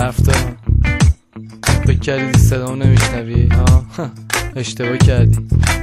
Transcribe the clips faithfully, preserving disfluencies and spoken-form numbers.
رفتار فکر کردی صدام نمیشنوی؟ ها اشتباه کردی.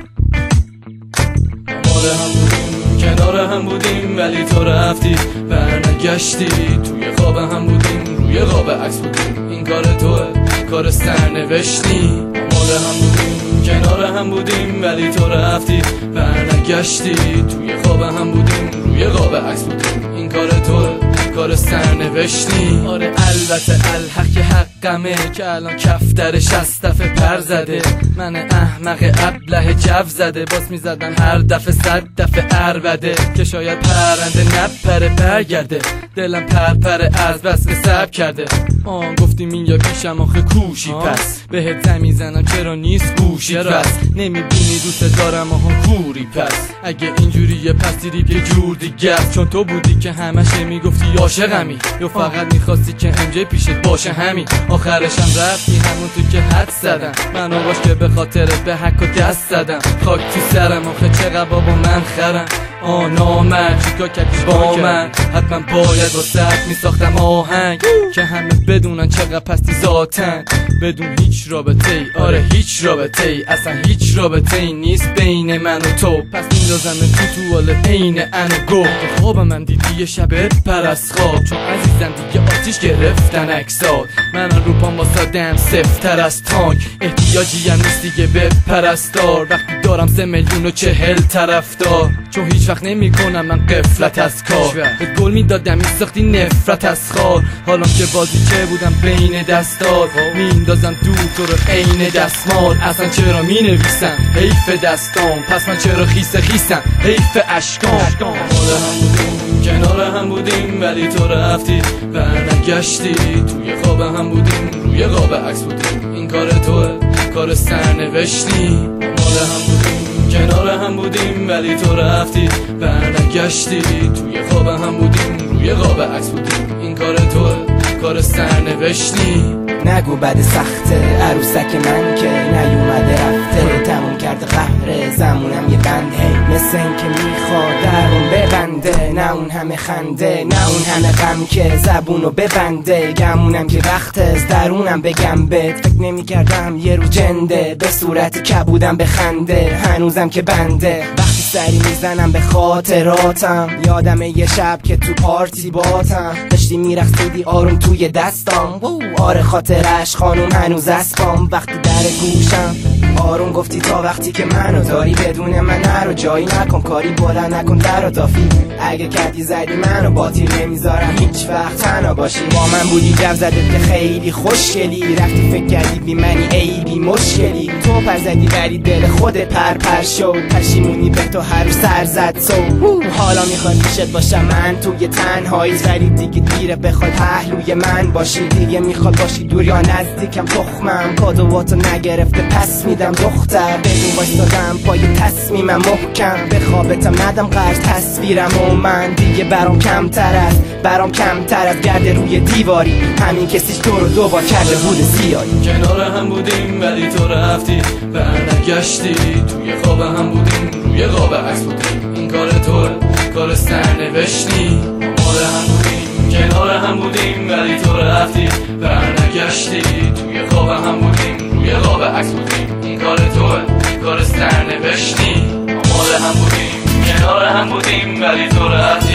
مال هم بودیم کنار هم بودیم ولی تو رفتی برنگشتی. توی خواب هم بودیم روی قاب عکس بودیم این کار توه کار سرنوشتی. مال هم بودیم کنار هم بودیم ولی تو رفتی برنگشتی. توی خواب هم بودیم روی قاب عکس بودیم این کار توه کار سرنوشتی. آره البته الحق حقمه که الان کف درش از دفعه پر زده. من احمق ابله جو زده باز میزدن هر دفعه صد دفعه عربده که شاید پرنده نپره برگرده. دلم پرپره از بس سب کرده. آن گفتیم این یا پیشم آخه کوشی پس بهت زمین زنم چرا نیست گوشی پس نمیبینی دوست دارم آهان کوری پس اگه اینجوریه پس دیری یه جور دیگه است. چون تو بودی که همشه میگفتی عاشقمی یا فقط میخواستی که امجه پیشت باشه همین. آخرشم رفتی همون تو که حد زدم من آواش که به خاطر به حک و دست زدم. خاک تو سرم آخه چقدر بابا من خرم. آه نامرد چیکار کردی با من حتما باید واسه میساختم آهنگ که همه بدونن چقدر پستی ذاتن بدون هیچ رابطه ای. آره هیچ رابطه ای اصلا هیچ رابطه ای نیست بین من و تو. پس میندازم تو تو حال عین انو گفت خوابم من دیدی یه شب پر از خواب چون عزیزم دیگه آتیش گرفتن اکسات. من رو پام واسادم سفتر از تانک احتیاجی هم نیست دیگه به پرستار وقتی دارم سه میلیون و چهل طرفدار. چون هیچ وقت نمی کنم من قفلت از کار بهت گل میدادم میساختی نفرت از خار. حالا که بازی که بودم بین دستار میندازم دور تو رو عین دستمال. اصلا چرا می نویسم حیف دستام پس من چرا خیس خیسم حیف اشکام. مال هم بودیم کنار هم بودیم ولی تو رفتی برنگشتی. توی خواب هم بودیم روی قاب عکس بودیم این کار توه کار سرنوشتی. مال هم بودیم کنار هم بودیم ولی تو رفتی برنگشتی. توی خواب هم بودیم روی قاب عکس بودیم این کار توه کار سرنوشتی. نگو بد سخته عروسک من که نیومده رفته تموم کرده قهر زمونم یه بنده مثل این که میخواد درون ببنده. نه اون همه خنده نه اون همه غم که زبونو ببنده. گمونم که وقت از درونم بگم بهت فکر نمی کردم یه رو جنده به صورت کبودم بخنده هنوزم که بنده. وقتی سری میزنم به خاطراتم یادم یه شب که تو پارتی باتم داشتی میرقصیدی آروم توی دستام. آره خاطرش خانوم هنوز اسبام وقتی در گوشم آروم گفتی تا وقتی که منو داری بدون من نرو جایی نکن کاری بلند نکن در و دافی. اگه کردی زدی منو باطیل نمیذارم هیچ وقت تنها باشی. با من بودی جو زدت که خیلی خوشگلی رفتی فکر کردی بی منی عیبی مشکلی. تو پر زدی ولی دل خودت پر پر شد پشیمونی به تو هر سر زد سو. حالا میخوای پیشت باشم من توی تنهایی ولی دیگه دیره بخوای پهلوی من باشی. دیگه میخواد باشی دور یا نزدیکم تخمم کادواتو نگرفته پس میدم دختر. بدون وایستادم پای تصمیمم محکم به خوابتم ندم قرض تصویرم و من دیگه برام کمتر از برام کمتر از گرد روی دیواری همین کسیش تو رو دوبار کرده بود زیادی. کنار هم بودیم ولی تو رفتی برنگشتی. توی خواب هم بودیم روی قاب عکس بودیم این کار توه کار سرنوشتی. مال هم بودیم کنار هم بودیم ولی تو رفتی برنگشتی. توی خواب هم بودیم روی قاب عکس بودیم این کار توه کار سرنوشتی. مال هم بودیم کنار هم بودیم ولی تو رفتی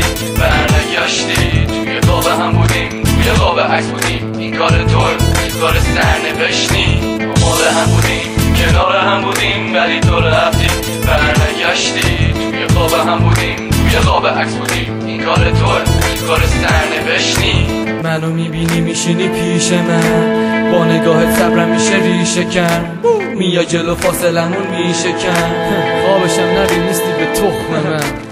برنگشتی. توی خواب هم بودیم روی قاب عکس بودیم این کار توه کار سرنوشتی. مال هم بودیم کنار هم بودیم ولی تو رفتی برنگشتی. توی خواب هم بودیم روی قاب عکس بودیم این کار توه کار سرنوشتی. منو میبینی میشینی پیش من با نگاهت صبرم میشه ریشه کن میای جلو فاصلمون میشه کن خوابشم نبین نیستی به تخم من.